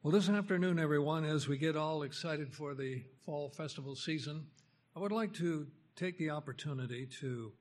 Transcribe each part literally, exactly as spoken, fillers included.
Well, this afternoon, everyone, as we get all excited for the fall festival season, I would like to take the opportunity to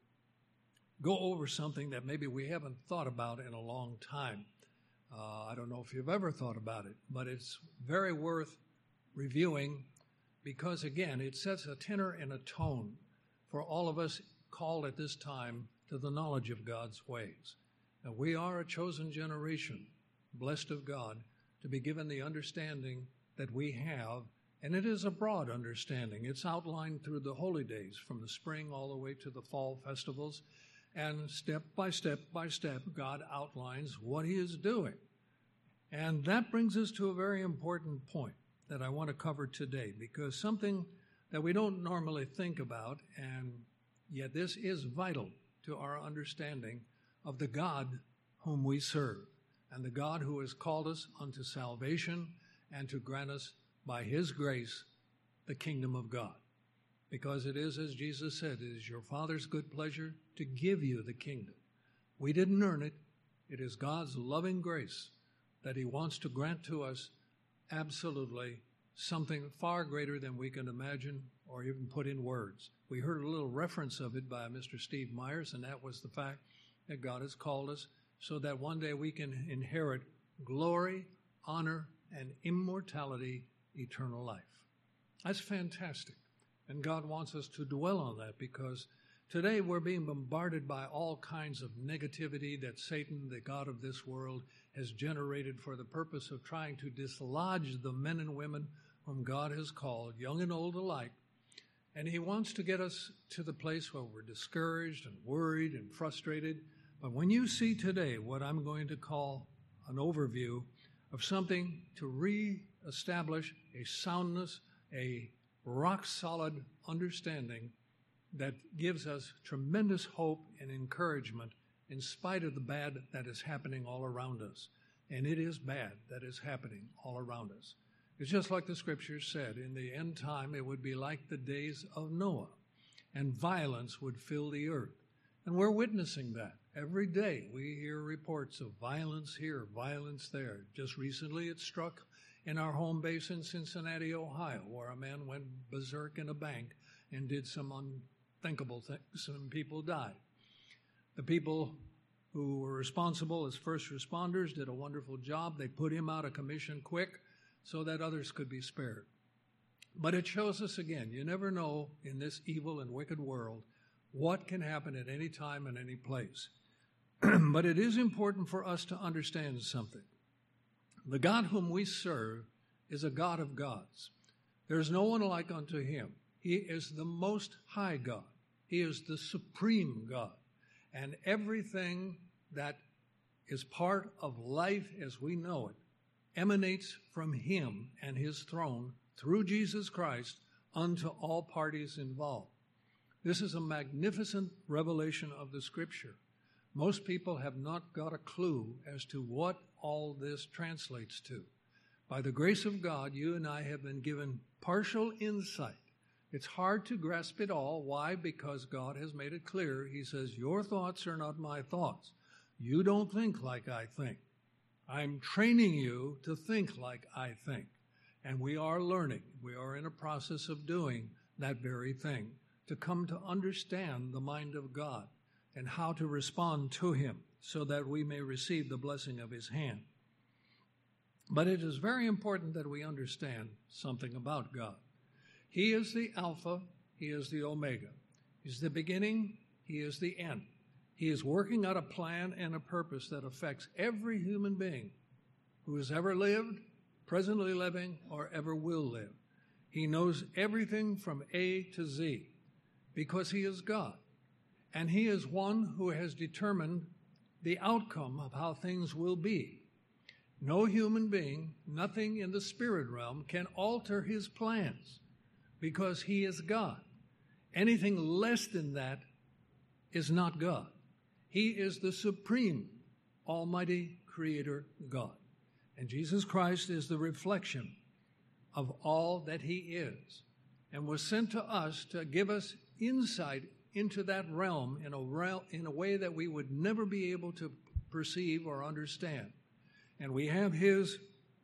go over something that maybe we haven't thought about in a long time. Uh, I don't know if you've ever thought about it, but it's very worth reviewing because, again, it sets a tenor and a tone for all of us called at this time to the knowledge of God's ways. Now, we are a chosen generation, blessed of God, to be given the understanding that we have, and it is a broad understanding. It's outlined through the holy days, from the spring all the way to the fall festivals, and step by step by step, God outlines what He is doing. And that brings us to a very important point that I want to cover today, because something that we don't normally think about, and yet this is vital to our understanding of the God whom we serve, and the God who has called us unto salvation and to grant us by His grace the kingdom of God. Because it is, as Jesus said, it is your Father's good pleasure to give you the kingdom. We didn't earn it. It is God's loving grace that He wants to grant to us absolutely something far greater than we can imagine or even put in words. We heard a little reference of it by Mister Steve Myers, and that was the fact that God has called us so that one day we can inherit glory, honor, and immortality, eternal life. That's fantastic. And God wants us to dwell on that, because today we're being bombarded by all kinds of negativity that Satan, the god of this world, has generated for the purpose of trying to dislodge the men and women whom God has called, young and old alike. And he wants to get us to the place where we're discouraged and worried and frustrated. But when you see today what I'm going to call an overview of something to re-establish a soundness, a rock-solid understanding that gives us tremendous hope and encouragement in spite of the bad that is happening all around us. And it is bad that is happening all around us. It's just like the Scriptures said, in the end time it would be like the days of Noah, and violence would fill the earth. And we're witnessing that. Every day we hear reports of violence here, violence there. Just recently it struck in our home base in Cincinnati, Ohio, where a man went berserk in a bank and did some unthinkable things. Some people died. The people who were responsible as first responders did a wonderful job. They put him out of commission quick so that others could be spared. But it shows us again, you never know in this evil and wicked world what can happen at any time and any place. But it is important for us to understand something. The God whom we serve is a God of gods. There is no one like unto Him. He is the most high God. He is the supreme God. And everything that is part of life as we know it emanates from Him and His throne through Jesus Christ unto all parties involved. This is a magnificent revelation of the Scripture. Most people have not got a clue as to what all this translates to. By the grace of God, you and I have been given partial insight. It's hard to grasp it all. Why? Because God has made it clear. He says, your thoughts are not my thoughts. You don't think like I think. I'm training you to think like I think. And we are learning. We are in a process of doing that very thing, to come to understand the mind of God and how to respond to Him so that we may receive the blessing of His hand. But it is very important that we understand something about God. He is the Alpha, He is the Omega. He's the beginning, He is the end. He is working out a plan and a purpose that affects every human being who has ever lived, presently living, or ever will live. He knows everything from A to Z because He is God. And He is one who has determined the outcome of how things will be. No human being, nothing in the spirit realm can alter His plans because He is God. Anything less than that is not God. He is the supreme, almighty creator God. And Jesus Christ is the reflection of all that He is, and was sent to us to give us insight into that realm in a, realm, in a way that we would never be able to perceive or understand. And we have His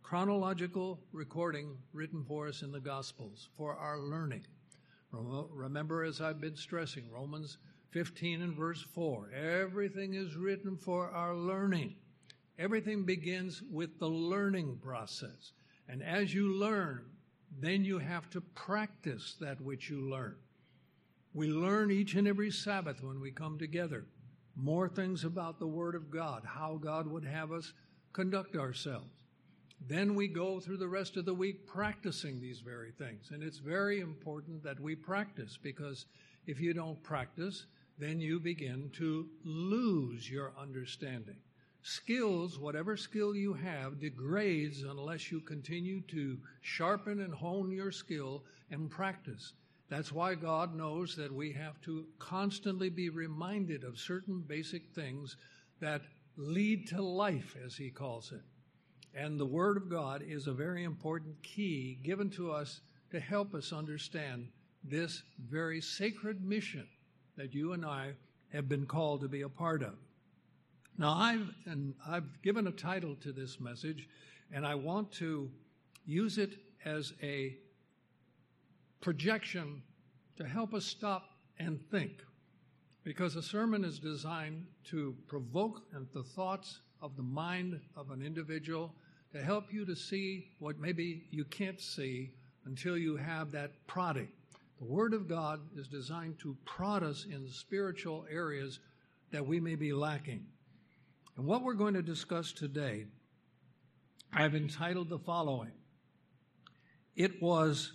chronological recording written for us in the Gospels for our learning. Remember, as I've been stressing, Romans fifteen and verse four, everything is written for our learning. Everything begins with the learning process. And as you learn, then you have to practice that which you learn. We learn each and every Sabbath when we come together more things about the Word of God, how God would have us conduct ourselves. Then we go through the rest of the week practicing these very things. And it's very important that we practice, because if you don't practice, then you begin to lose your understanding. Skills, whatever skill you have, degrades unless you continue to sharpen and hone your skill and practice. That's why God knows that we have to constantly be reminded of certain basic things that lead to life, as He calls it. And the Word of God is a very important key given to us to help us understand this very sacred mission that you and I have been called to be a part of. Now, I've, and I've given a title to this message, and I want to use it as a projection to help us stop and think, because a sermon is designed to provoke the thoughts of the mind of an individual, to help you to see what maybe you can't see until you have that prodding. The Word of God is designed to prod us in the spiritual areas that we may be lacking. And what we're going to discuss today, I've entitled the following. It was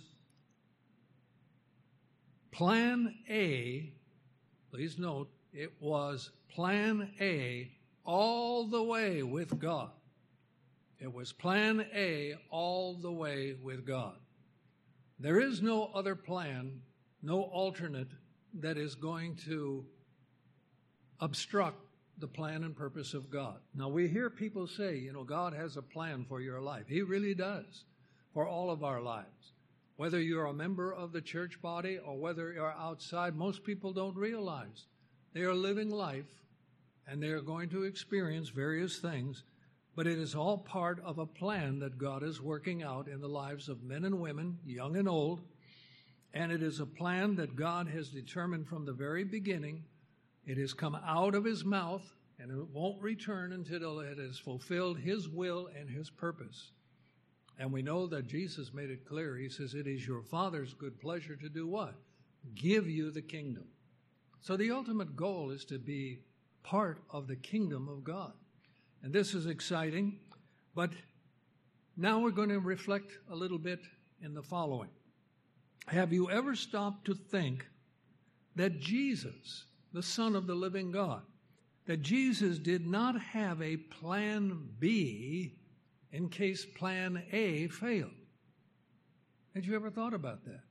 Plan A, please note, it was Plan A all the way with God. It was Plan A all the way with God. There is no other plan, no alternate that is going to obstruct the plan and purpose of God. Now, we hear people say, you know, God has a plan for your life. He really does, for all of our lives. Whether you're a member of the church body or whether you're outside, most people don't realize they are living life and they are going to experience various things, but it is all part of a plan that God is working out in the lives of men and women, young and old, and it is a plan that God has determined from the very beginning. It has come out of His mouth, and it won't return until it has fulfilled His will and His purpose. And we know that Jesus made it clear. He says, it is your Father's good pleasure to do what? Give you the kingdom. So the ultimate goal is to be part of the kingdom of God. And this is exciting, but now we're going to reflect a little bit in the following. Have you ever stopped to think that Jesus, the Son of the living God, that Jesus did not have a plan B in case plan A failed? Had you ever thought about that?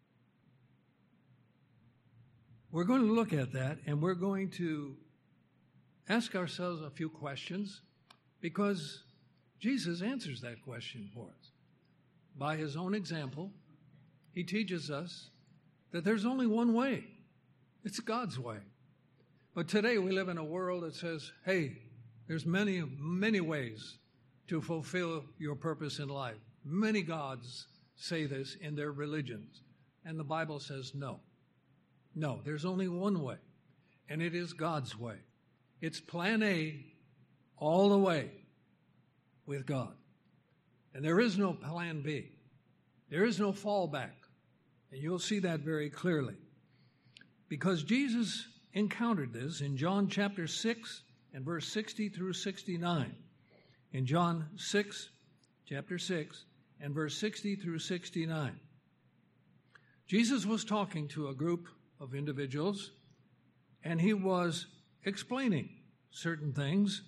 We're going to look at that, and we're going to ask ourselves a few questions, because Jesus answers that question for us. By His own example, He teaches us that there's only one way. It's God's way. But today we live in a world that says, hey, there's many, many ways to fulfill your purpose in life. Many gods say this in their religions. And the Bible says no. No, there's only one way, and it is God's way. It's plan A all the way with God. And there is no plan B. There is no fallback. And you'll see that very clearly. Because Jesus encountered this in John chapter six and verse sixty through sixty-nine. In John six, chapter six, and verse sixty through sixty-nine. Jesus was talking to a group of individuals, and He was explaining certain things.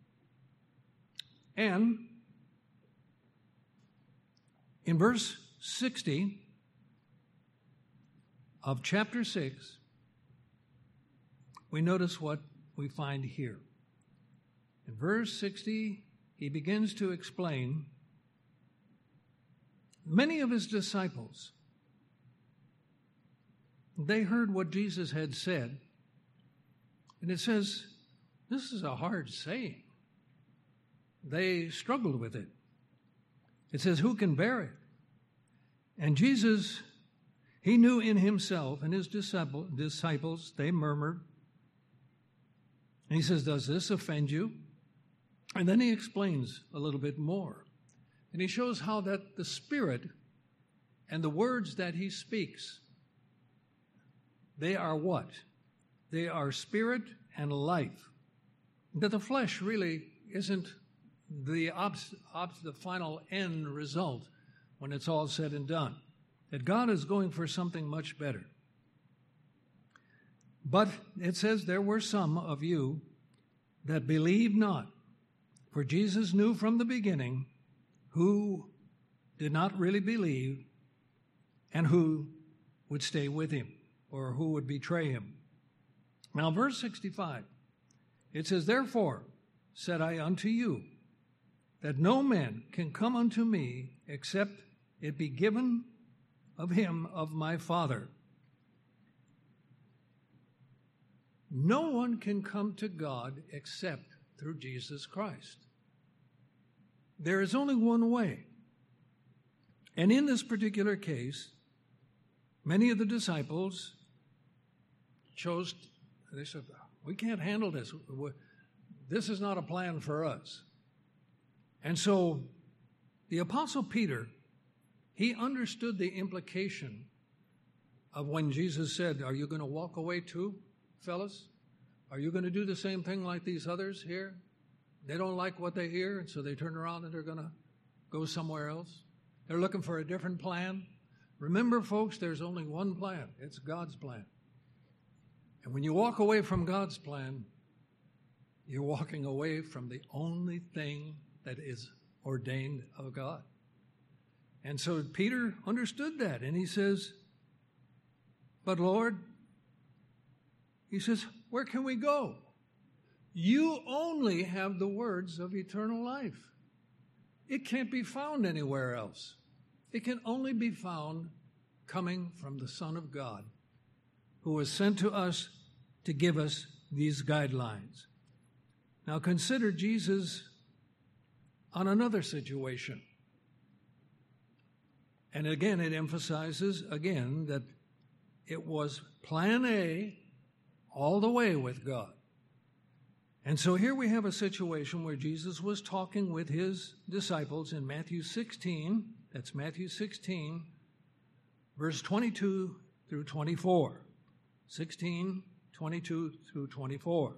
And in verse sixty of chapter six, we notice what we find here. In verse sixty, He begins to explain, many of His disciples, they heard what Jesus had said, and it says, this is a hard saying. They struggled with it. It says, who can bear it? And Jesus, he knew in himself and his disciple, disciples, they murmured. And he says, does this offend you? And then he explains a little bit more. And he shows how that the Spirit and the words that he speaks, they are what? They are spirit and life. That the flesh really isn't the, obs- obs- the final end result when it's all said and done. That God is going for something much better. But it says there were some of you that believed not. For Jesus knew from the beginning who did not really believe and who would stay with him or who would betray him. Now, verse sixty-five, it says, therefore said I unto you, that no man can come unto me except it be given of him of my Father. No one can come to God except through Jesus Christ. There is only one way. And in this particular case, many of the disciples chose, they said, we can't handle this. This is not a plan for us. And so the Apostle Peter, he understood the implication of when Jesus said, are you going to walk away too, fellas? Are you going to do the same thing like these others here? They don't like what they hear, and so they turn around and they're going to go somewhere else. They're looking for a different plan. Remember, folks, there's only one plan. It's God's plan. And when you walk away from God's plan, you're walking away from the only thing that is ordained of God. And so Peter understood that, and he says, but Lord, he says, where can we go? You only have the words of eternal life. It can't be found anywhere else. It can only be found coming from the Son of God, who was sent to us to give us these guidelines. Now consider Jesus on another situation. And again, it emphasizes again that it was plan A all the way with God. And so here we have a situation where Jesus was talking with his disciples in Matthew sixteen, that's Matthew sixteen, verse twenty-two through twenty-four. sixteen, twenty-two through twenty-four.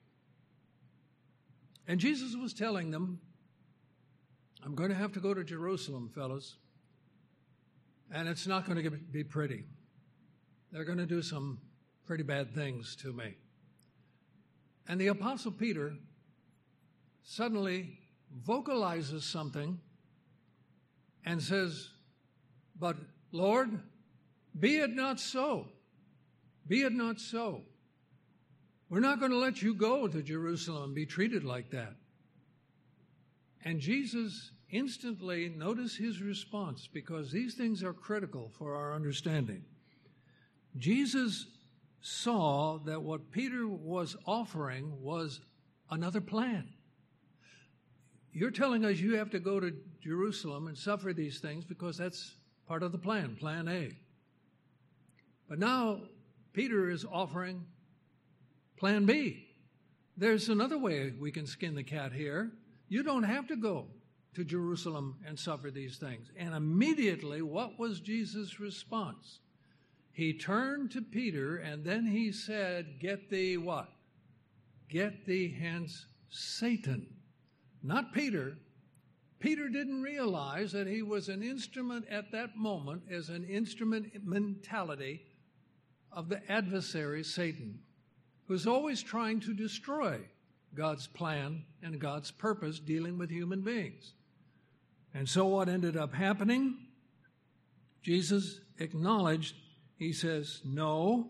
And Jesus was telling them, I'm going to have to go to Jerusalem, fellas, and it's not going to be pretty. They're going to do some pretty bad things to me. And the Apostle Peter suddenly vocalizes something and says, but Lord, be it not so. Be it not so. We're not going to let you go to Jerusalem and be treated like that. And Jesus instantly, notice his response, because these things are critical for our understanding. Jesus saw that what Peter was offering was another plan. You're telling us you have to go to Jerusalem and suffer these things because that's part of the plan, plan A. But now Peter is offering plan B. There's another way we can skin the cat here. You don't have to go to Jerusalem and suffer these things. And immediately, what was Jesus' response? He turned to Peter and then he said, get thee what? Get thee hence, Satan. Not Peter. Peter didn't realize that he was an instrument at that moment as an instrumentality of the adversary, Satan, who's always trying to destroy God's plan and God's purpose dealing with human beings. And so what ended up happening? Jesus acknowledged. He says, no,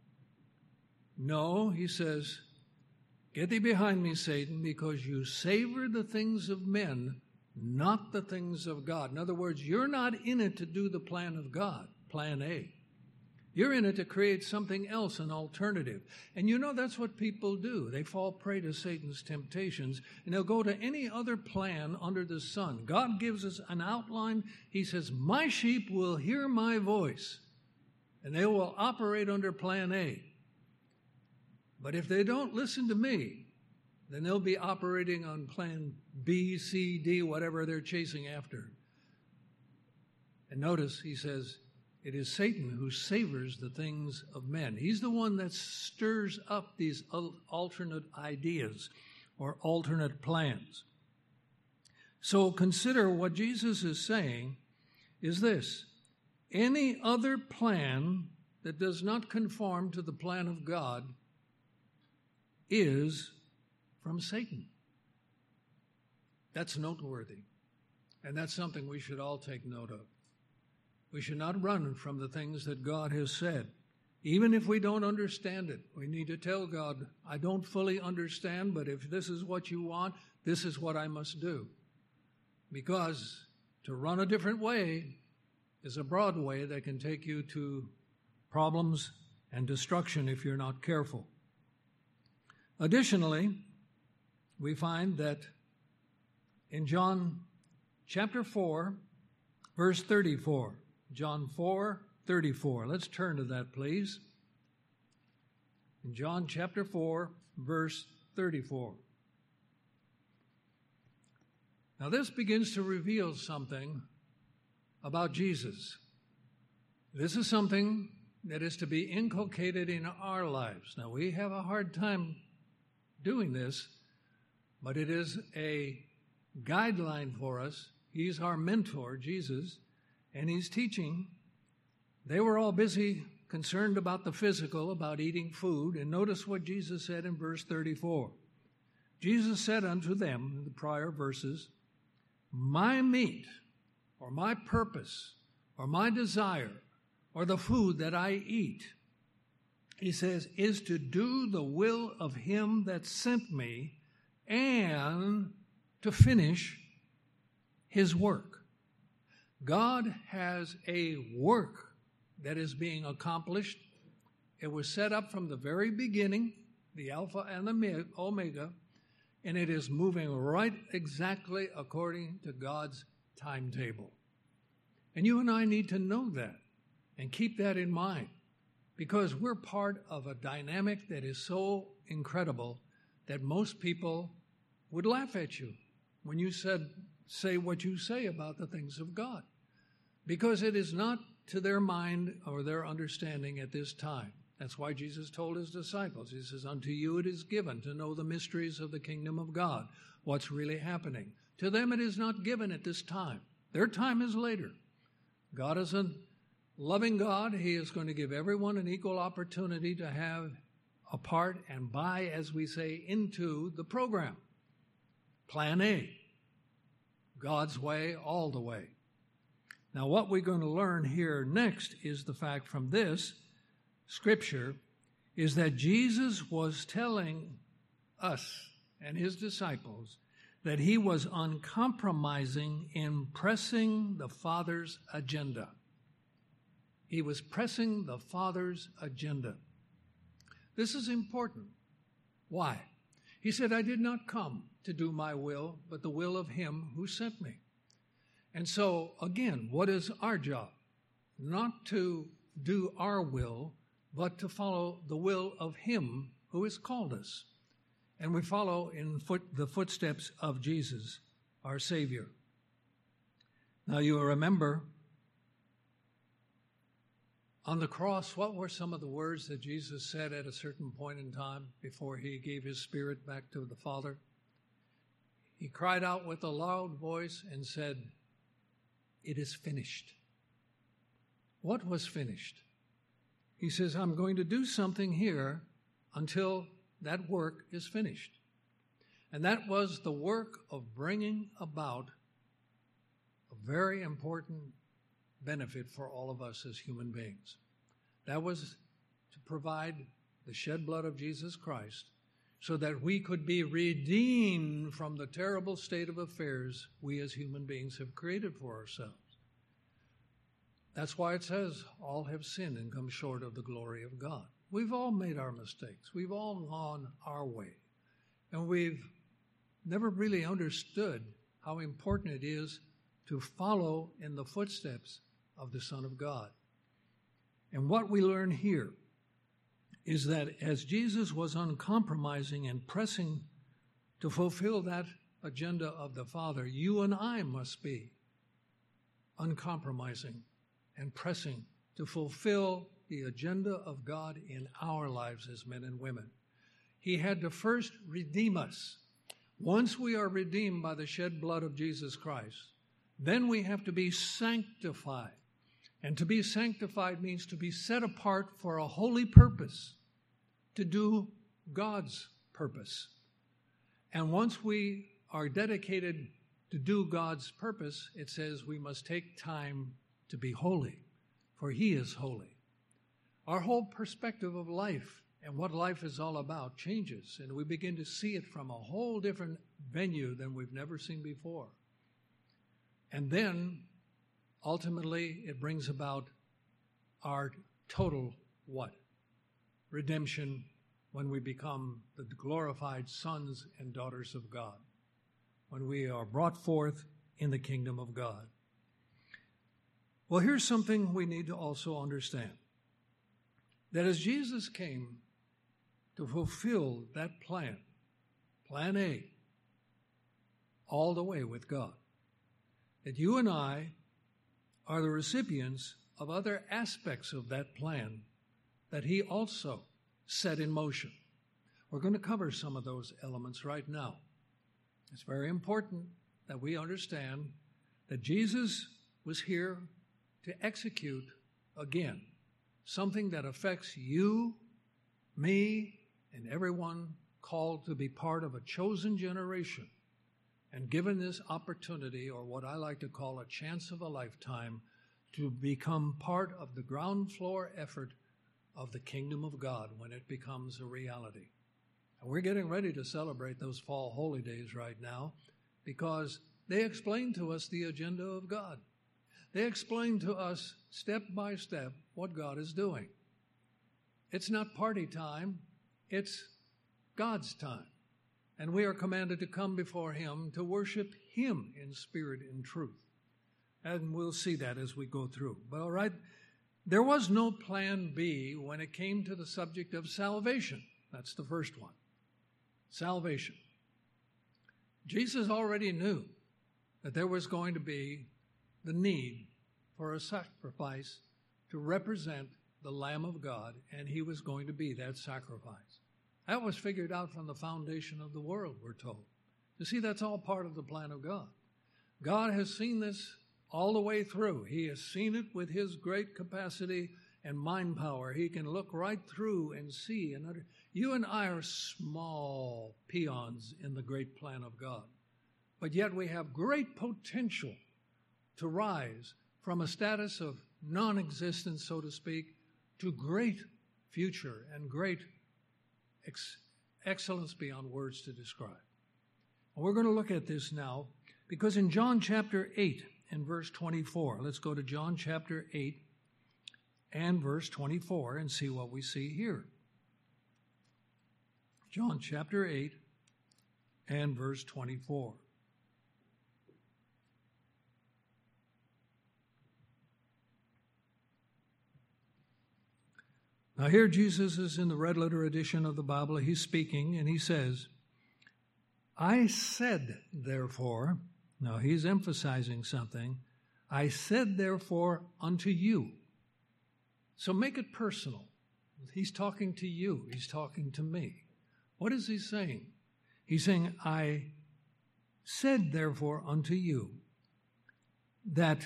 no, he says, get thee behind me, Satan, because you savor the things of men, not the things of God. In other words, you're not in it to do the plan of God, plan A. You're in it to create something else, an alternative. And you know that's what people do. They fall prey to Satan's temptations, and they'll go to any other plan under the sun. God gives us an outline. He says, my sheep will hear my voice, and they will operate under plan A. But if they don't listen to me, then they'll be operating on plan B, C, D, whatever they're chasing after. And notice, he says, it is Satan who savors the things of men. He's the one that stirs up these alternate ideas or alternate plans. So consider what Jesus is saying is this. Any other plan that does not conform to the plan of God is from Satan. That's noteworthy. And that's something we should all take note of. We should not run from the things that God has said. Even if we don't understand it, we need to tell God, I don't fully understand, but if this is what you want, this is what I must do. Because to run a different way is a broad way that can take you to problems and destruction if you're not careful. Additionally, we find that in John chapter four, verse thirty-four, John four, thirty-four. Let's turn to that, please. In John chapter four, verse thirty-four. Now this begins to reveal something about Jesus. This is something that is to be inculcated in our lives. Now we have a hard time doing this, but it is a guideline for us. He's our mentor, Jesus, and he's teaching. They were all busy, concerned about the physical, about eating food, and notice what Jesus said in verse thirty-four. Jesus said unto them, in the prior verses, my meat, or my purpose, or my desire, or the food that I eat, he says, is to do the will of him that sent me and to finish his work. God has a work that is being accomplished. It was set up from the very beginning, the Alpha and the Omega, and it is moving right exactly according to God's timetable. And you and I need to know that and keep that in mind, because we're part of a dynamic that is so incredible that most people would laugh at you when you said, say what you say about the things of God, because it is not to their mind or their understanding at this time. That's why Jesus told his disciples, he says, unto you it is given to know the mysteries of the kingdom of God, what's really happening. To them it is not given at this time. Their time is later. God is a loving God. He is going to give everyone an equal opportunity to have a part and buy, as we say, into the program. Plan A. God's way, all the way. Now, what we're going to learn here next is the fact from this scripture is that Jesus was telling us and his disciples that he was uncompromising in pressing the Father's agenda. He was pressing the Father's agenda. This is important. Why? He said, I did not come to do my will, but the will of him who sent me. And so, again, what is our job? Not to do our will, but to follow the will of him who has called us. And we follow in foot, the footsteps of Jesus, our Savior. Now you remember, on the cross, what were some of the words that Jesus said at a certain point in time before he gave his spirit back to the Father? He cried out with a loud voice and said, it is finished. What was finished? He says, I'm going to do something here until that work is finished. And that was the work of bringing about a very important benefit for all of us as human beings. That was to provide the shed blood of Jesus Christ so that we could be redeemed from the terrible state of affairs we as human beings have created for ourselves. That's why it says, all have sinned and come short of the glory of God. We've all made our mistakes. We've all gone our way. And we've never really understood how important it is to follow in the footsteps of the Son of God. And what we learn here is that as Jesus was uncompromising and pressing to fulfill that agenda of the Father, you and I must be uncompromising and pressing to fulfill the agenda of God in our lives as men and women. He had to first redeem us. Once we are redeemed by the shed blood of Jesus Christ, then we have to be sanctified. And to be sanctified means to be set apart for a holy purpose, to do God's purpose. And once we are dedicated to do God's purpose, it says we must take time to be holy, for He is holy. Our whole perspective of life and what life is all about changes, and we begin to see it from a whole different venue than we've never seen before. And then, ultimately, it brings about our total what? Redemption, when we become the glorified sons and daughters of God, when we are brought forth in the kingdom of God. Well, here's something we need to also understand. That as Jesus came to fulfill that plan, plan A, all the way with God, that you and I are the recipients of other aspects of that plan that He also set in motion. We're going to cover some of those elements right now. It's very important that we understand that Jesus was here to execute, again, something that affects you, me, and everyone called to be part of a chosen generation and given this opportunity, or what I like to call a chance of a lifetime, to become part of the ground floor effort of the kingdom of God when it becomes a reality. And we're getting ready to celebrate those fall holy days right now because they explain to us the agenda of God. They explain to us step by step what God is doing. It's not party time, it's God's time. And we are commanded to come before Him to worship Him in spirit and truth. And we'll see that as we go through. But all right, there was no plan B when it came to the subject of salvation. That's the first one. Salvation. Jesus already knew that there was going to be the need for a sacrifice to represent the Lamb of God, and He was going to be that sacrifice. That was figured out from the foundation of the world, we're told. You see, that's all part of the plan of God. God has seen this all the way through. He has seen it with His great capacity and mind power. He can look right through and see. And under, you and I are small peons in the great plan of God. But yet we have great potential to rise from a status of non-existence, so to speak, to great future and great ex- excellence beyond words to describe. And we're going to look at this now because in John chapter eight and verse twenty-four, let's go to John chapter eight and verse twenty-four and see what we see here. John chapter eight and verse twenty-four. Now here Jesus is in the red letter edition of the Bible. He's speaking and he says, I said therefore, now he's emphasizing something, I said therefore unto you. So make it personal. He's talking to you. He's talking to me. What is he saying? He's saying, I said therefore unto you that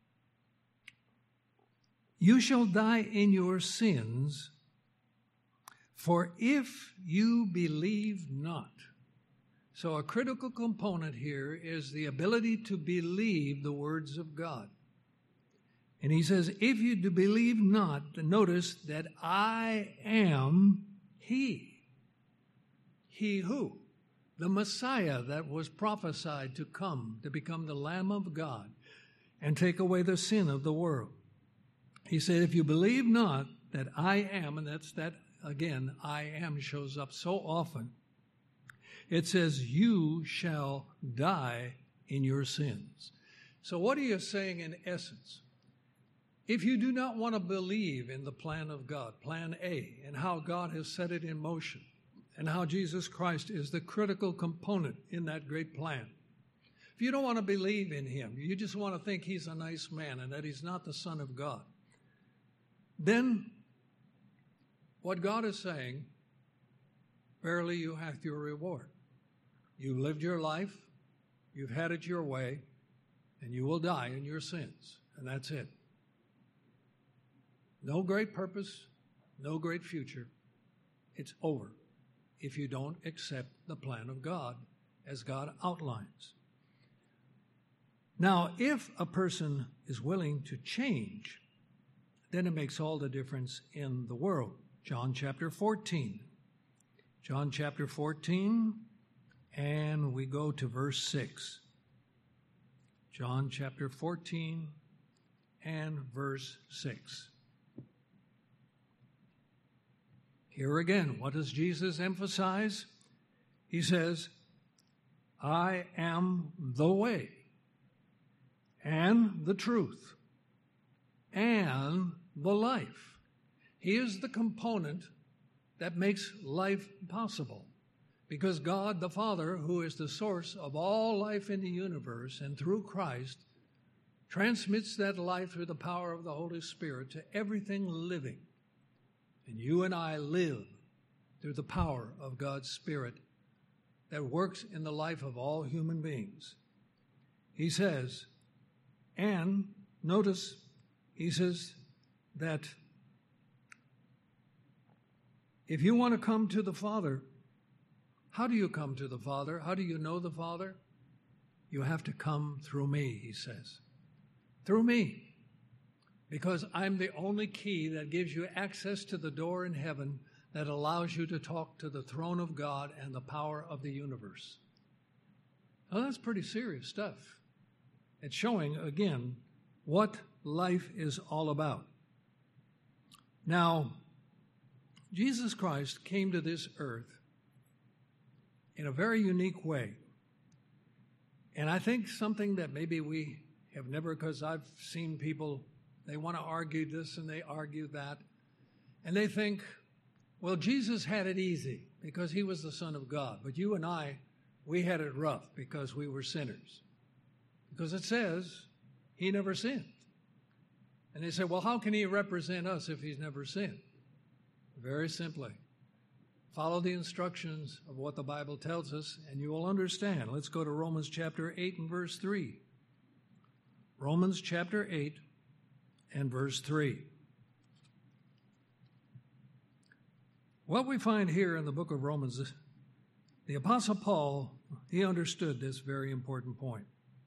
you shall die in your sins, for if you believe not. So a critical component here is the ability to believe the words of God. And he says, if you do believe not, notice that I am He. He who? The Messiah that was prophesied to come, to become the Lamb of God and take away the sin of the world. He said, if you believe not that I am, and that's that, again, I am shows up so often. It says, you shall die in your sins. So what are you saying in essence? If you do not want to believe in the plan of God, plan A, and how God has set it in motion, and how Jesus Christ is the critical component in that great plan. If you don't want to believe in him, you just want to think he's a nice man and that he's not the Son of God, then what God is saying, verily you have your reward. You lived your life, you've had it your way, and you will die in your sins, and that's it. No great purpose, no great future. It's over if you don't accept the plan of God as God outlines. Now, if a person is willing to change, then it makes all the difference in the world. John chapter fourteen. John chapter fourteen, and we go to verse six. John chapter fourteen and verse six. Here again, what does Jesus emphasize? He says, I am the way and the truth and the life. He is the component that makes life possible. Because God the Father, who is the source of all life in the universe, and through Christ, transmits that life through the power of the Holy Spirit to everything living. And you and I live through the power of God's Spirit that works in the life of all human beings. He says, and notice, he says that if you want to come to the Father, how do you come to the Father? How do you know the Father? You have to come through me, he says. Through me. Because I'm the only key that gives you access to the door in heaven that allows you to talk to the throne of God and the power of the universe. Now, that's pretty serious stuff. It's showing, again, what life is all about. Now, Jesus Christ came to this earth in a very unique way. And I think something that maybe we have never, because I've seen people, they want to argue this and they argue that. And they think, well, Jesus had it easy because he was the Son of God. But you and I, we had it rough because we were sinners. Because it says he never sinned. And they say, well, how can he represent us if he's never sinned? Very simply, follow the instructions of what the Bible tells us and you will understand. Let's go to Romans chapter eight and verse three. Romans chapter eight and verse three. What we find here in the book of Romans, the Apostle Paul, he understood this very important point.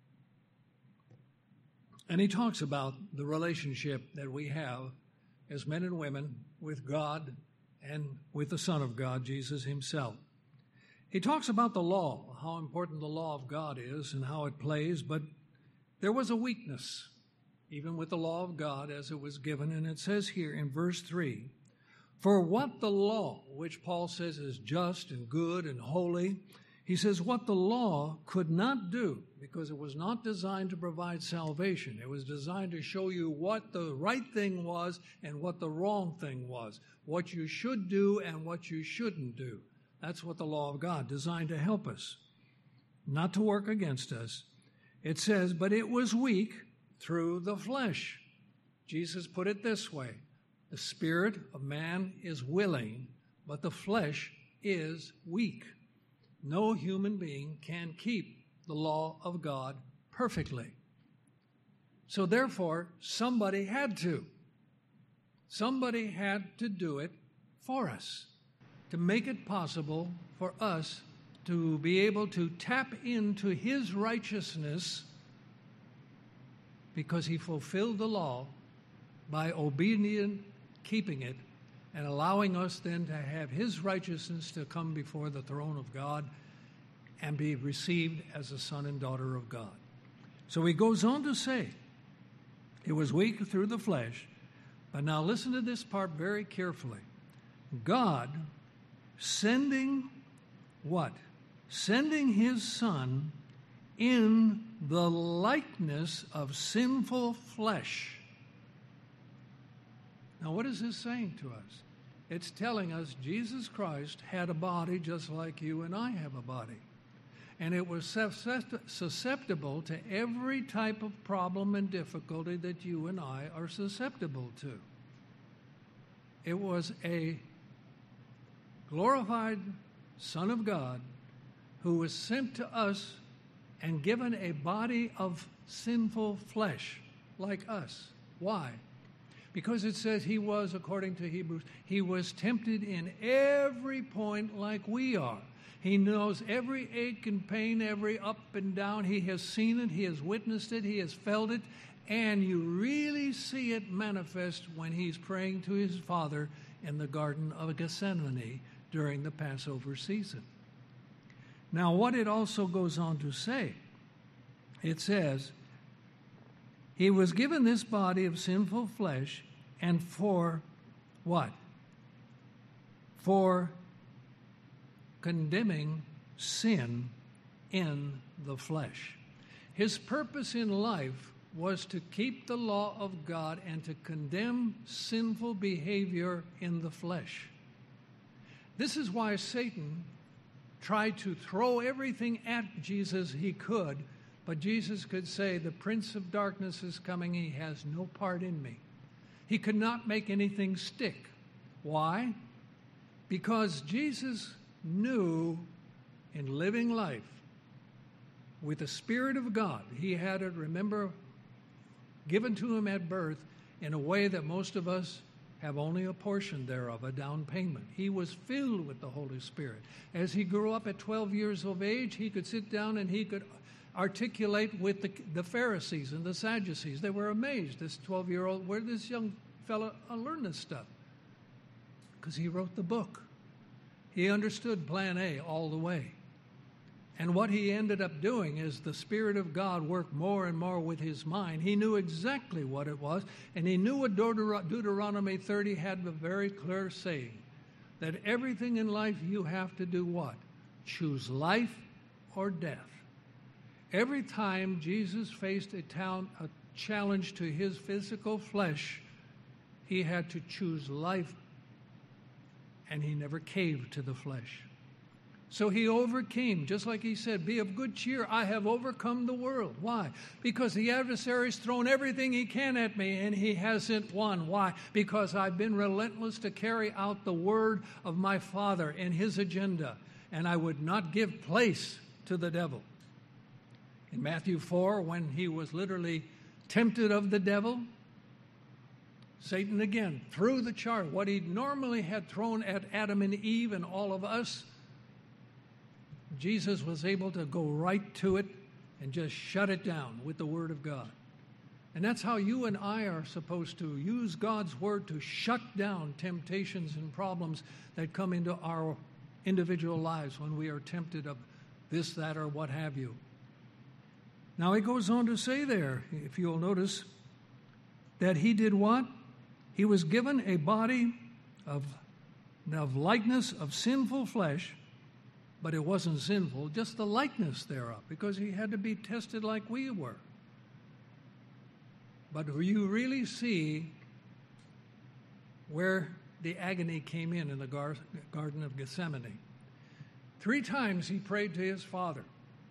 And he talks about the relationship that we have as men and women with God and with the Son of God, Jesus himself. He talks about the law, how important the law of God is and how it plays, but there was a weakness, even with the law of God as it was given. And it says here in verse three, for what the law, which Paul says is just and good and holy, he says what the law could not do, because it was not designed to provide salvation. It was designed to show you what the right thing was and what the wrong thing was, what you should do and what you shouldn't do. That's what the law of God designed to help us, not to work against us. It says, but it was weak through the flesh. Jesus put it this way, the spirit of man is willing, but the flesh is weak. No human being can keep the law of God perfectly. So therefore, somebody had to. Somebody had to do it for us, to make it possible for us to be able to tap into his righteousness, because he fulfilled the law by obedient keeping it and allowing us then to have his righteousness to come before the throne of God and be received as a son and daughter of God. So he goes on to say, it was weak through the flesh, But now listen to this part very carefully. God sending what? Sending his Son in the likeness of sinful flesh. Now, what is this saying to us? It's telling us Jesus Christ had a body just like you and I have a body. And it was susceptible to every type of problem and difficulty that you and I are susceptible to. It was a glorified Son of God who was sent to us and given a body of sinful flesh like us. Why? Because it says he was, according to Hebrews, he was tempted in every point like we are. He knows every ache and pain, every up and down. He has seen it, he has witnessed it, he has felt it, and you really see it manifest when he's praying to his Father in the Garden of Gethsemane during the Passover season. Now, what it also goes on to say, it says, he was given this body of sinful flesh, and for what? For condemning sin in the flesh. His purpose in life was to keep the law of God and to condemn sinful behavior in the flesh. This is why Satan tried to throw everything at Jesus he could, but Jesus could say, the prince of darkness is coming, he has no part in me. He could not make anything stick. Why? Because Jesus knew in living life with the Spirit of God, he had it, remember, given to him at birth in a way that most of us have only a portion thereof, a down payment. He was filled with the Holy Spirit. As he grew up at twelve years of age, he could sit down and he could articulate with the, the Pharisees and the Sadducees. They were amazed, this twelve-year-old, where did this young fellow learn this stuff? Because he wrote the book. He understood plan A all the way. And what he ended up doing is the Spirit of God worked more and more with his mind. He knew exactly what it was, and he knew what Deuter- Deuteronomy thirty had a very clear saying, that everything in life you have to do what? Choose life or death. Every time Jesus faced a, town, a challenge to his physical flesh, he had to choose life, and he never caved to the flesh. So he overcame, just like he said, be of good cheer, I have overcome the world. Why? Because the adversary's thrown everything he can at me, and he hasn't won. Why? Because I've been relentless to carry out the word of my Father and his agenda, and I would not give place to the devil. In Matthew four, when he was literally tempted of the devil, Satan again threw the charge. What he normally had thrown at Adam and Eve and all of us, Jesus was able to go right to it and just shut it down with the Word of God. And that's how you and I are supposed to use God's Word to shut down temptations and problems that come into our individual lives when we are tempted of this, that, or what have you. Now he goes on to say there, if you'll notice, that he did what? He was given a body of, of likeness of sinful flesh, but it wasn't sinful, just the likeness thereof, because he had to be tested like we were. But you really see where the agony came in in the gar- Garden of Gethsemane. Three times he prayed to his Father,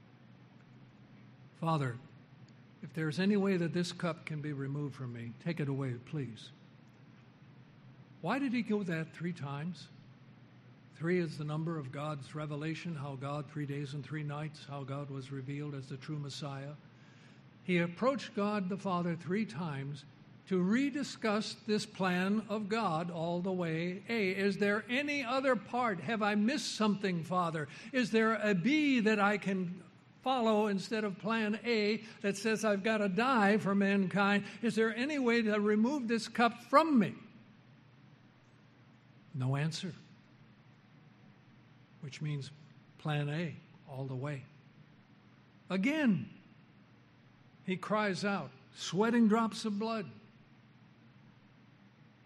Father, if there's any way that this cup can be removed from me, take it away, please. Why did he go that three times? Three is the number of God's revelation, how God, three days and three nights, how God was revealed as the true Messiah. He approached God the Father three times to rediscuss this plan of God all the way. A, is there any other part? Have I missed something, Father? Is there a B that I can follow instead of plan A that says I've got to die for mankind? Is there any way to remove this cup from me? No answer. Which means plan A all the way. Again, he cries out, sweating drops of blood.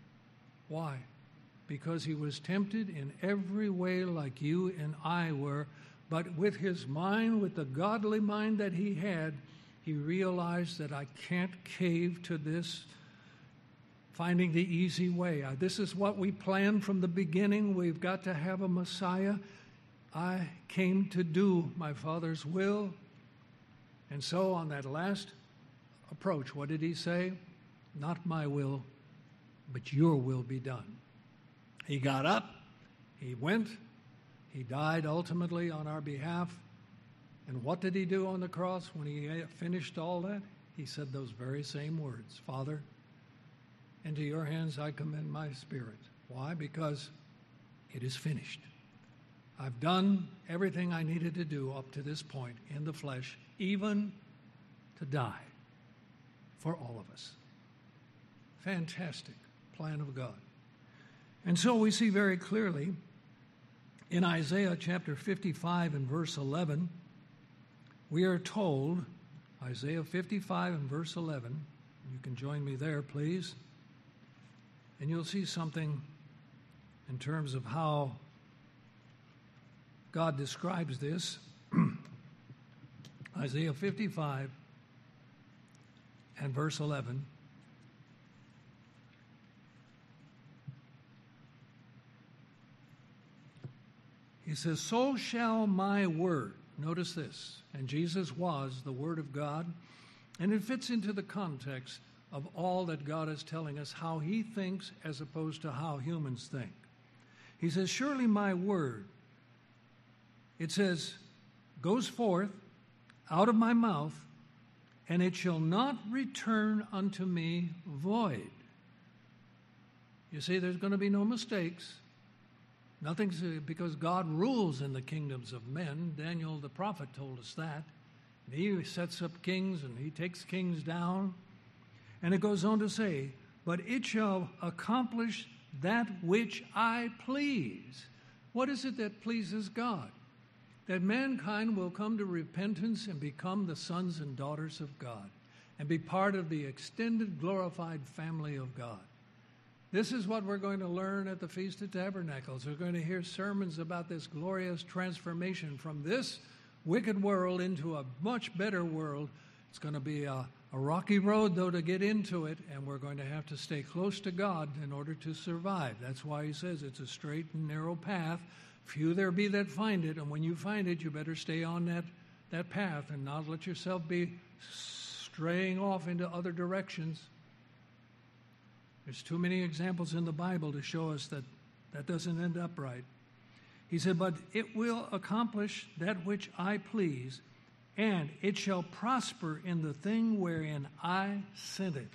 Why? Because he was tempted in every way like you and I were, but with his mind, with the godly mind that he had, he realized that I can't cave to this, finding the easy way. This is what we planned from the beginning. We've got to have a Messiah. I came to do my Father's will. And so on that last approach, what did he say? Not my will, but your will be done. He got up, he went, he died ultimately on our behalf. And what did he do on the cross when he finished all that? He said those very same words, Father, into your hands I commend my spirit. Why? Because it is finished. I've done everything I needed to do up to this point in the flesh, even to die for all of us. Fantastic plan of God. And so we see very clearly in Isaiah chapter fifty-five and verse eleven, we are told, Isaiah fifty-five and verse eleven, you can join me there, please, and you'll see something in terms of how God describes this. Isaiah fifty-five and verse eleven. He says, so shall my word, notice this, and Jesus was the Word of God, and it fits into the context of all that God is telling us, how he thinks as opposed to how humans think. He says, surely my word, it says, goes forth out of my mouth, and it shall not return unto me void. You see, there's going to be no mistakes. Nothing's because God rules in the kingdoms of men. Daniel the prophet told us that. And he sets up kings and he takes kings down. And it goes on to say, but it shall accomplish that which I please. What is it that pleases God? That mankind will come to repentance and become the sons and daughters of God and be part of the extended glorified family of God. This is what we're going to learn at the Feast of Tabernacles. We're going to hear sermons about this glorious transformation from this wicked world into a much better world. It's going to be a, a rocky road, though, to get into it, and we're going to have to stay close to God in order to survive. That's why he says it's a straight and narrow path. Few there be that find it, and when you find it, you better stay on that, that path and not let yourself be straying off into other directions. There's too many examples in the Bible to show us that that doesn't end up right. He said, but it will accomplish that which I please, and it shall prosper in the thing wherein I sent it.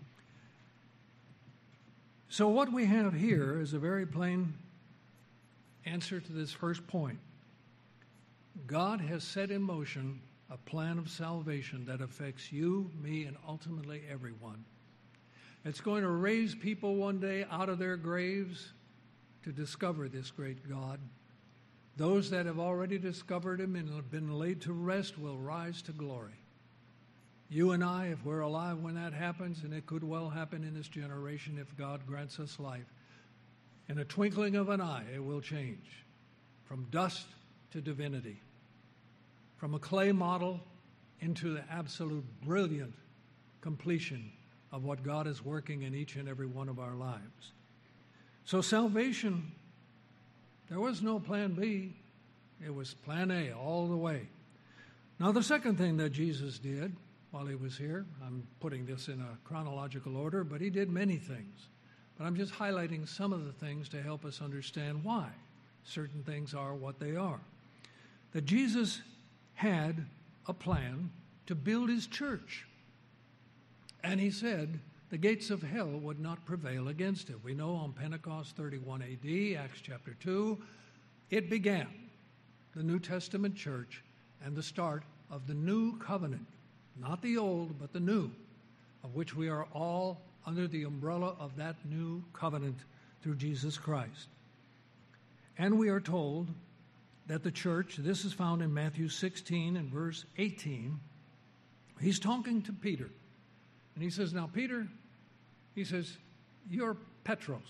So what we have here is a very plain answer to this first point. God has set in motion a plan of salvation that affects you, me, and ultimately everyone. It's going to raise people one day out of their graves to discover this great God. Those that have already discovered him and have been laid to rest will rise to glory. You and I, if we're alive when that happens, and it could well happen in this generation if God grants us life, in a twinkling of an eye, it will change from dust to divinity, from a clay model into the absolute brilliant completion of what God is working in each and every one of our lives. So salvation, there was no plan B. It was plan A all the way. Now the second thing that Jesus did while he was here, I'm putting this in a chronological order, but he did many things. But I'm just highlighting some of the things to help us understand why certain things are what they are. That Jesus had a plan to build his church. And he said the gates of hell would not prevail against it. We know on Pentecost thirty-one A D, Acts chapter two, it began, the New Testament church, and the start of the new covenant. Not the old, but the new, of which we are all under the umbrella of that new covenant through Jesus Christ. And we are told that the church, this is found in Matthew sixteen and verse eighteen, he's talking to Peter. And he says, now, Peter, he says, you're Petros.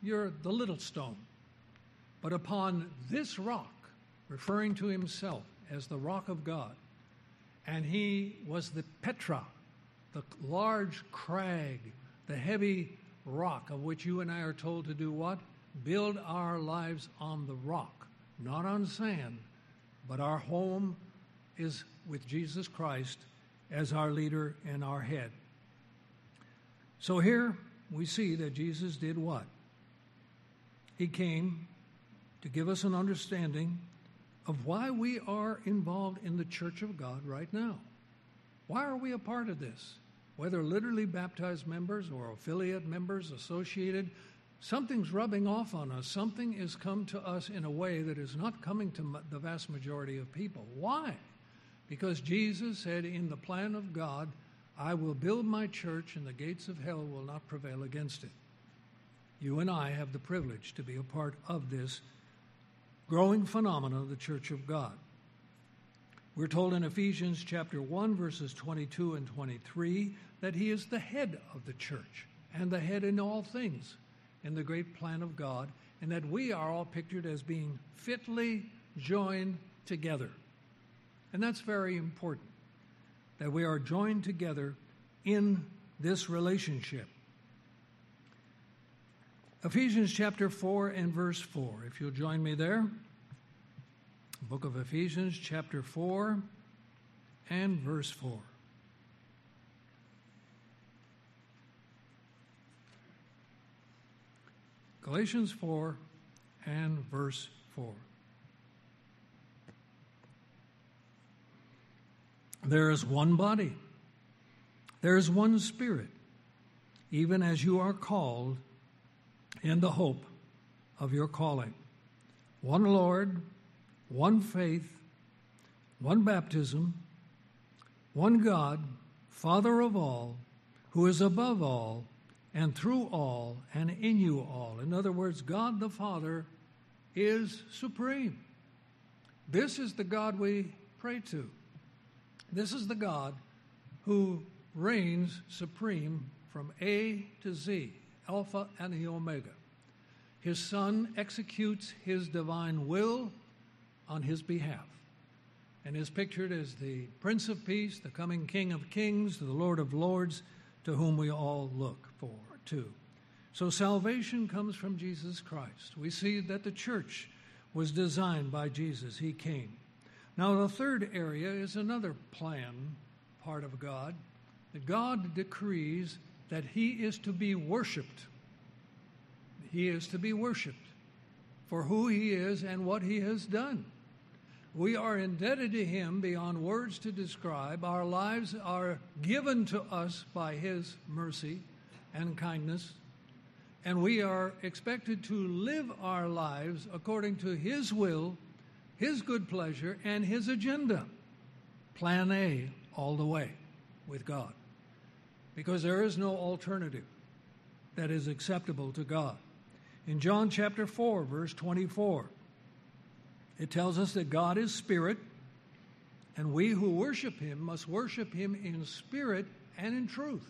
you're the little stone. But upon this rock, referring to himself as the rock of God, and he was the Petra, the large crag, the heavy rock of which you and I are told to do what? Build our lives on the rock, not on sand, but our home is with Jesus Christ as our leader and our head. So here we see that Jesus did what? He came to give us an understanding of why we are involved in the church of God right now. Why are we a part of this? Whether literally baptized members or affiliate members associated, something's rubbing off on us. Something has come to us in a way that is not coming to the vast majority of people. Why? Because Jesus said in the plan of God, I will build my church and the gates of hell will not prevail against it. You and I have the privilege to be a part of this growing phenomena of the church of God. We're told in Ephesians chapter one, verses twenty-two and twenty-three, that he is the head of the church and the head in all things in the great plan of God, and that we are all pictured as being fitly joined together. And that's very important, that we are joined together in this relationship. Ephesians chapter four and verse four, if you'll join me there. Book of Ephesians chapter four and verse four. Galatians four and verse four. There is one body, there is one Spirit, even as you are called in the hope of your calling. One Lord, one faith, one baptism, one God, Father of all, who is above all, and through all, and in you all. In other words, God the Father is supreme. This is the God we pray to. This is the God who reigns supreme from A to Z, Alpha and the Omega. His Son executes his divine will on his behalf and is pictured as the Prince of Peace, the coming King of Kings, the Lord of Lords, to whom we all look forward to. So salvation comes from Jesus Christ. We see that the church was designed by Jesus. He came. Now the third area is another plan, part of God, that God decrees that he is to be worshiped. He is to be worshiped for who he is and what he has done. We are indebted to him beyond words to describe. Our lives are given to us by his mercy and kindness, and we are expected to live our lives according to his will, his good pleasure, and his agenda. Plan A all the way with God, because there is no alternative that is acceptable to God. In John chapter four, verse twenty-four, it tells us that God is spirit, and we who worship him must worship him in spirit and in truth.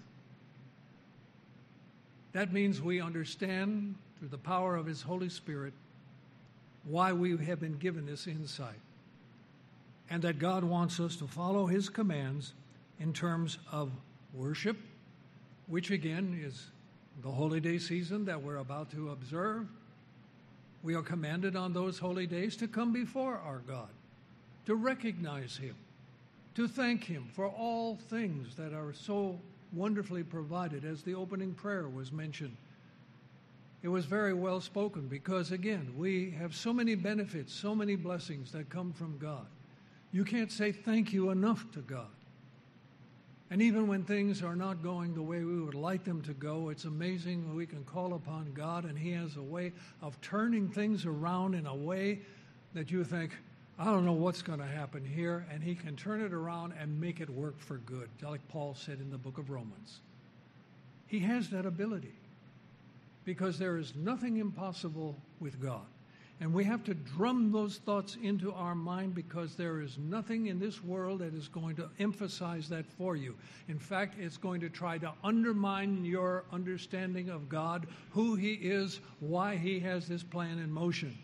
That means we understand through the power of his Holy Spirit why we have been given this insight, and that God wants us to follow his commands in terms of worship, which again is the holy day season that we're about to observe. We are commanded on those holy days to come before our God, to recognize him, to thank him for all things that are so wonderfully provided, as the opening prayer was mentioned. It was very well spoken because, again, we have so many benefits, so many blessings that come from God. You can't say thank you enough to God. And even when things are not going the way we would like them to go, it's amazing when we can call upon God and he has a way of turning things around in a way that you think, I don't know what's going to happen here, and he can turn it around and make it work for good, like Paul said in the book of Romans. He has that ability because there is nothing impossible with God. And we have to drum those thoughts into our mind, because there is nothing in this world that is going to emphasize that for you. In fact, it's going to try to undermine your understanding of God, who He is, why He has this plan in motion.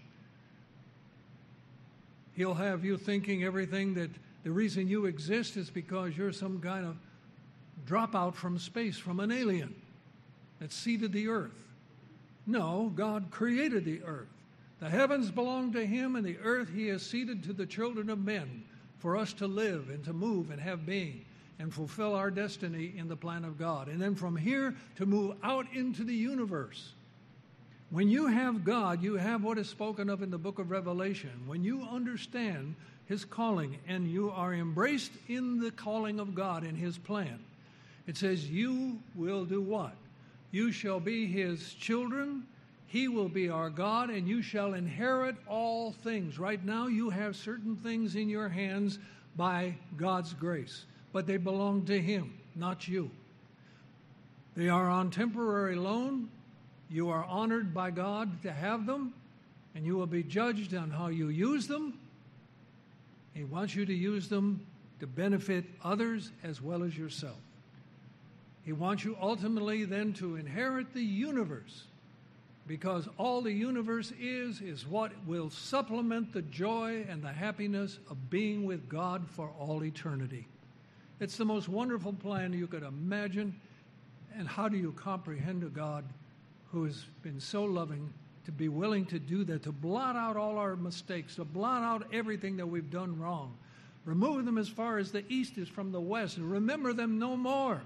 He'll have you thinking everything that the reason you exist is because you're some kind of dropout from space, from an alien that seeded the earth. No, God created the earth. The heavens belong to Him, and the earth He has ceded to the children of men for us to live and to move and have being and fulfill our destiny in the plan of God. And then from here to move out into the universe. When you have God, you have what is spoken of in the book of Revelation. When you understand His calling and you are embraced in the calling of God and His plan, it says you will do what? You shall be His children. He will be our God, and you shall inherit all things. Right now, you have certain things in your hands by God's grace, but they belong to Him, not you. They are on temporary loan. You are honored by God to have them, and you will be judged on how you use them. He wants you to use them to benefit others as well as yourself. He wants you ultimately then to inherit the universe, because all the universe is, is what will supplement the joy and the happiness of being with God for all eternity. It's the most wonderful plan you could imagine. And how do you comprehend a God who has been so loving to be willing to do that, to blot out all our mistakes, to blot out everything that we've done wrong, remove them as far as the east is from the west, and remember them no more.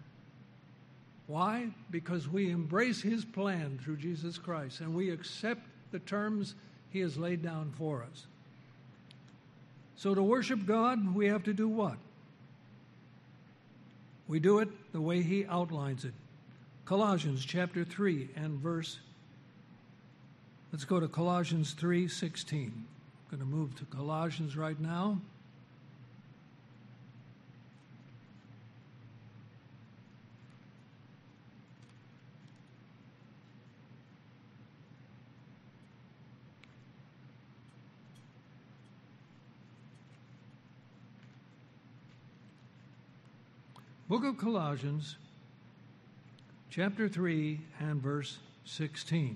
Why? Because we embrace His plan through Jesus Christ, and we accept the terms He has laid down for us. So to worship God, we have to do what? We do it the way He outlines it. Colossians chapter three and verse, let's go to Colossians three sixteen. I'm going to move to Colossians right now. Book of Colossians, chapter three and verse sixteen.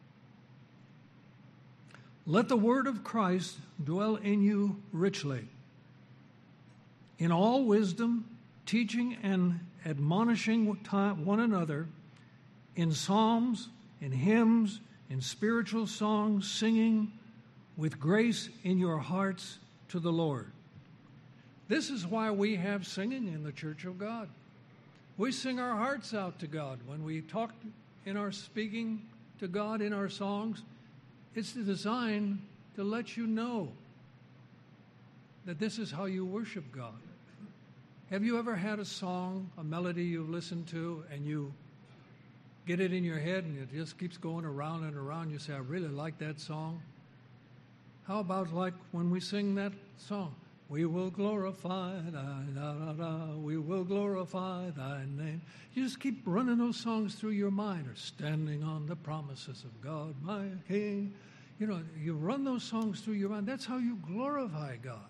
Let the word of Christ dwell in you richly, in all wisdom, teaching and admonishing one another in psalms, in hymns, in spiritual songs, singing with grace in your hearts to the Lord. This is why we have singing in the Church of God. We sing our hearts out to God. When we talk in our speaking to God in our songs, it's designed to let you know that this is how you worship God. Have you ever had a song, a melody you've listened to, and you get it in your head and it just keeps going around and around? You say, I really like that song. How about like when we sing that song? We will glorify thy, da, da, da, we will glorify thy name. You just keep running those songs through your mind, or standing on the promises of God, my King. You know, you run those songs through your mind. That's how you glorify God.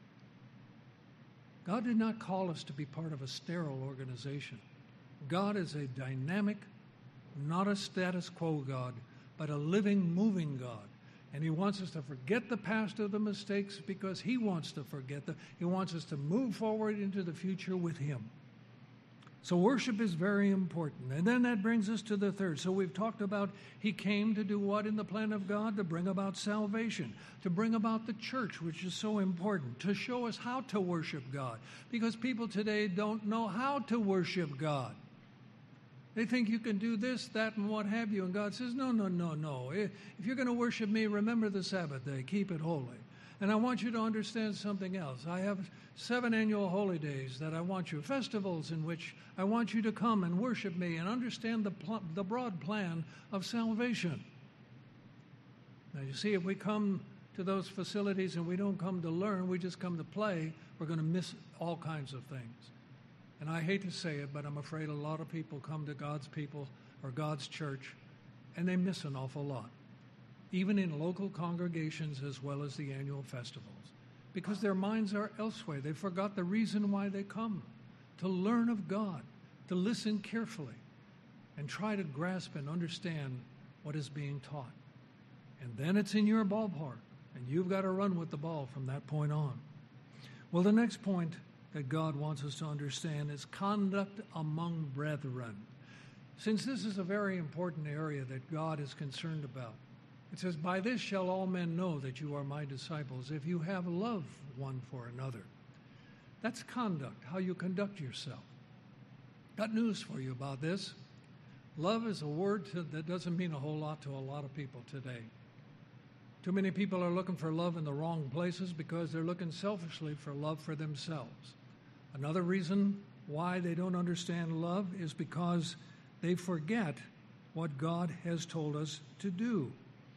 God did not call us to be part of a sterile organization. God is a dynamic, not a status quo God, but a living, moving God. And He wants us to forget the past of the mistakes because He wants to forget them. He wants us to move forward into the future with Him. So worship is very important. And then that brings us to the third. So we've talked about He came to do what in the plan of God? To bring about salvation, to bring about the church, which is so important, to show us how to worship God. Because people today don't know how to worship God. They think you can do this, that, and what have you. And God says, no, no, no, no. If you're going to worship me, remember the Sabbath day. Keep it holy. And I want you to understand something else. I have seven annual holy days that I want you, festivals in which I want you to come and worship me and understand the, pl- the broad plan of salvation. Now, you see, if we come to those facilities and we don't come to learn, we just come to play, we're going to miss all kinds of things. And I hate to say it, but I'm afraid a lot of people come to God's people or God's church, and they miss an awful lot. even in local congregations as well as the annual festivals, because their minds are elsewhere. They forgot the reason why they come, to learn of God, to listen carefully, and try to grasp and understand what is being taught. And then it's in your ballpark, and you've got to run with the ball from that point on. Well, the next point that God wants us to understand is conduct among brethren. Since this is a very important area that God is concerned about, it says, "By this shall all men know that you are my disciples, if you have love one for another." That's conduct, how you conduct yourself. Got news for you about this. Love is a word to, that doesn't mean a whole lot to a lot of people today. Too many people are looking for love in the wrong places because they're looking selfishly for love for themselves. Another reason why they don't understand love is because they forget what God has told us to do.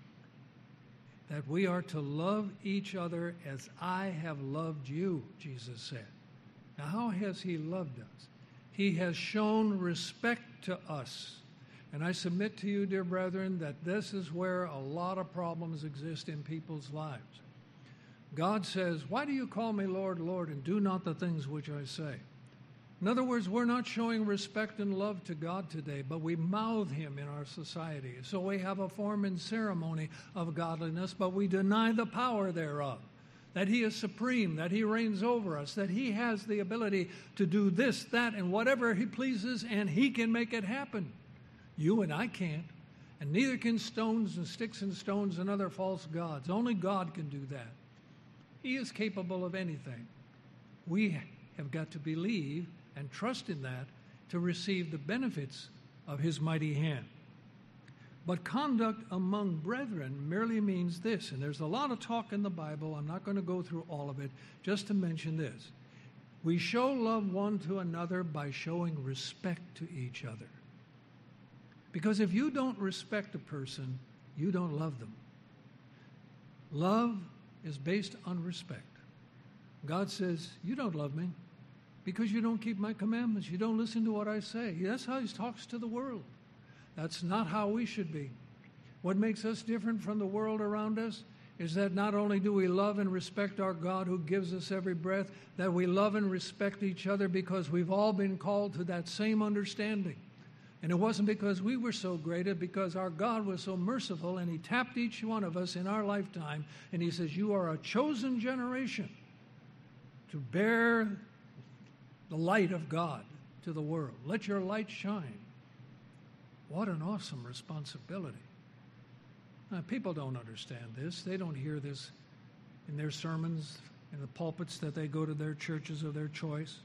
That we are to love each other as I have loved you, Jesus said. Now, how has he loved us? He has shown respect to us. And I submit to you, dear brethren, that this is where a lot of problems exist in people's lives. God says, "Why do you call me Lord, Lord, and do not the things which I say?" In other words, we're not showing respect and love to God today, but we mouth him in our society. So we have a form and ceremony of godliness, but we deny the power thereof. That he is supreme, that he reigns over us, that he has the ability to do this, that, and whatever he pleases, and he can make it happen. You and I can't, and neither can stones and sticks and stones and other false gods. Only God can do that. He is capable of anything. We have got to believe and trust in that to receive the benefits of his mighty hand. But conduct among brethren merely means this, and there's a lot of talk in the Bible. I'm not going to go through all of it, just to mention this. We show love one to another by showing respect to each other. Because if you don't respect a person, you don't love them. Love is based on respect. God says, "You don't love me because you don't keep my commandments. You don't listen to what I say." That's how he talks to the world. That's not how we should be. What makes us different from the world around us is that not only do we love and respect our God who gives us every breath, that we love and respect each other because we've all been called to that same understanding. And it wasn't because we were so great, it's because our God was so merciful, and he tapped each one of us in our lifetime, and he says, "You are a chosen generation to bear the light of God to the world. Let your light shine." What an awesome responsibility. Now, people don't understand this. They don't hear this in their sermons, in the pulpits that they go to their churches of their choice.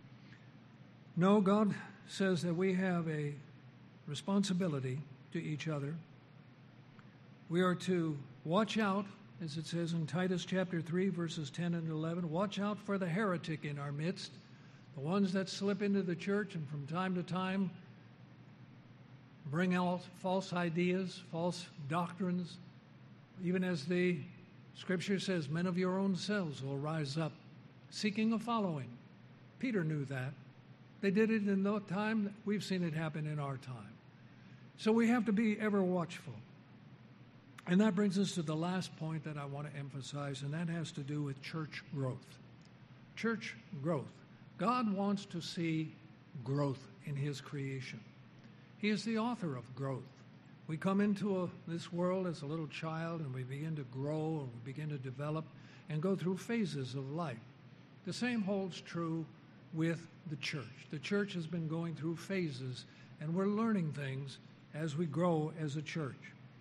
No, God says that we have a responsibility to each other. We are to watch out, as it says in Titus chapter three, verses ten and eleven, watch out for the heretic in our midst, the ones that slip into the church and from time to time bring out false ideas, false doctrines, even as the Scripture says, men of your own selves will rise up, seeking a following. Peter knew that. They did it in no time. We've seen it happen in our time. So we have to be ever watchful. And that brings us to the last point that I want to emphasize, and that has to do with church growth. Church growth. God wants to see growth in his creation. He is the author of growth. We come into a, this world as a little child, and we begin to grow, and we begin to develop, and go through phases of life. The same holds true with the church. The church has been going through phases, and we're learning things as we grow as a church.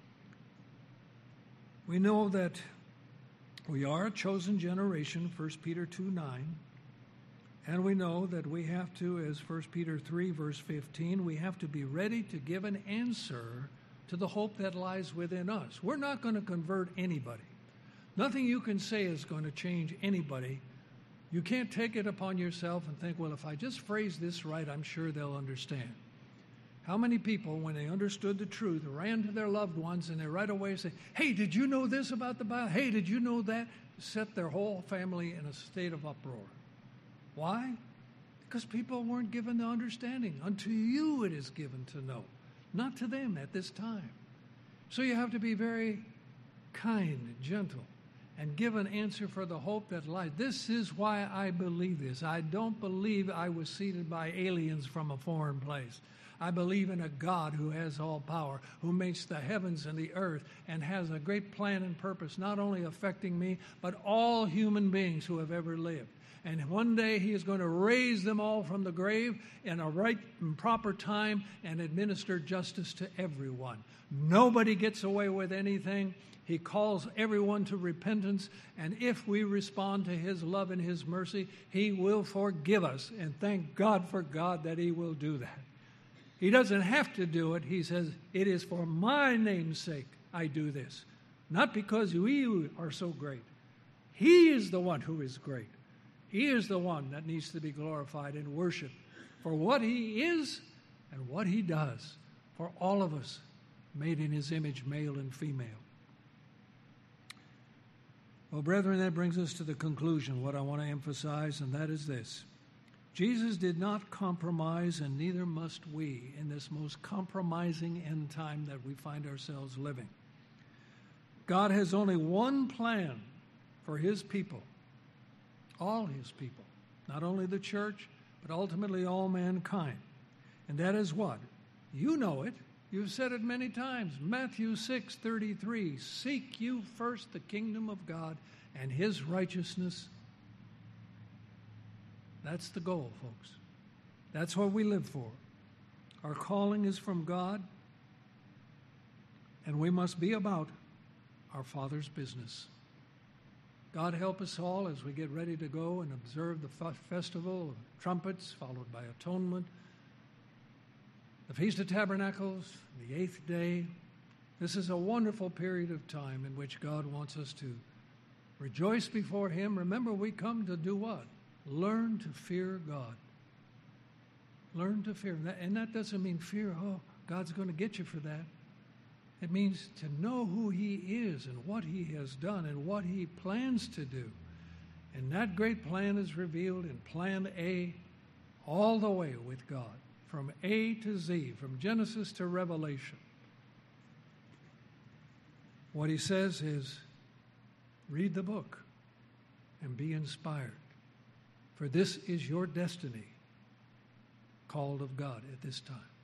We know that we are a chosen generation, First Peter two nine, and we know that we have to, as First Peter three, verse fifteen, we have to be ready to give an answer to the hope that lies within us. We're not going to convert anybody. Nothing you can say is going to change anybody. You can't take it upon yourself and think, well, if I just phrase this right, I'm sure they'll understand. How many people, when they understood the truth, ran to their loved ones and they right away say, hey, did you know this about the Bible? Hey, did you know that? Set their whole family in a state of uproar. Why? Because people weren't given the understanding. Unto you it is given to know, not to them at this time. So you have to be very kind, gentle, and give an answer for the hope that lies. This is why I believe this. I don't believe I was seated by aliens from a foreign place. I believe in a God who has all power, who makes the heavens and the earth, and has a great plan and purpose, not only affecting me, but all human beings who have ever lived. And one day he is going to raise them all from the grave in a right and proper time and administer justice to everyone. Nobody gets away with anything. He calls everyone to repentance, and if we respond to his love and his mercy, he will forgive us. And thank God for God that he will do that. He doesn't have to do it. He says, it is for my name's sake I do this. Not because we are so great. He is the one who is great. He is the one that needs to be glorified and worshiped for what he is and what he does for all of us, made in his image, male and female. Well, brethren, that brings us to the conclusion, what I want to emphasize, and that is this. Jesus did not compromise, and neither must we in this most compromising end time that we find ourselves living. God has only one plan for his people, all his people, not only the church, but ultimately all mankind. And that is what? You know it. You've said it many times. Matthew six thirty-three, seek you first the kingdom of God and his righteousness. That's the goal, folks. That's what we live for. Our calling is from God, and we must be about our Father's business. God help us all as we get ready to go and observe the f- festival of trumpets, followed by atonement, the Feast of Tabernacles, the eighth day. This is a wonderful period of time in which God wants us to rejoice before him. Remember, we come to do what? Learn to fear God. Learn to fear. And that doesn't mean fear, oh, God's going to get you for that. It means to know who he is and what he has done and what he plans to do. And that great plan is revealed in Plan A all the way with God, from A to Z, from Genesis to Revelation. What he says is, read the book and be inspired. For this is your destiny, called of God at this time.